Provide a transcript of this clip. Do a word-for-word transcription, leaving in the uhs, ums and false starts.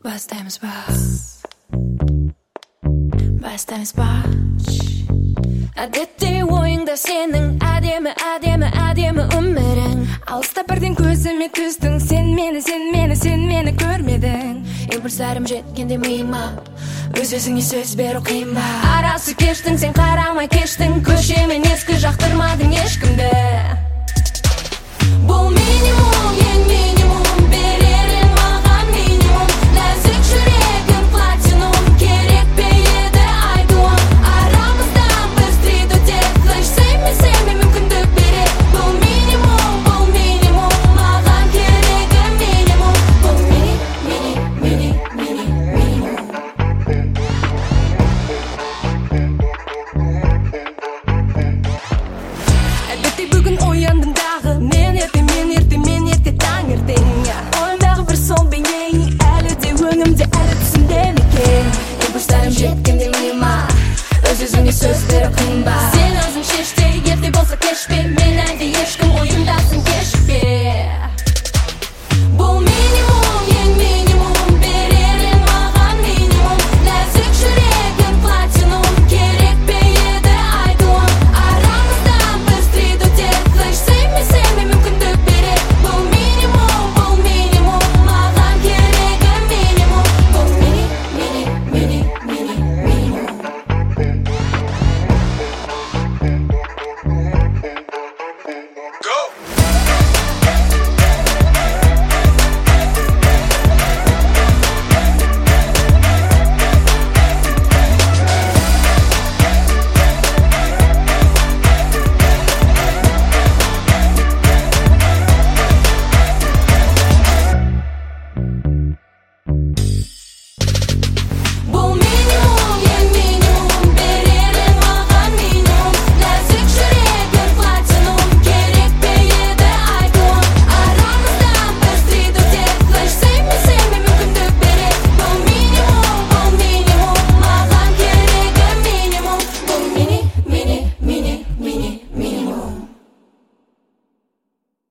Бастаймыз ба Бастаймыз ба Әдетте ойыңда сенің әдемі, әдемі, әдемі өмірің. Алыста бірден көзіме түстің. Сен мені, сен мені, сен мені көрмедің. Импульсарым жеткенде миыма өз-өзіңе сөз беру қиын ба. Арасы кештің, сен қарамай кештің. Көшемен ескі жақтырмадың ешкімді. Бұл минимум, ең минимум.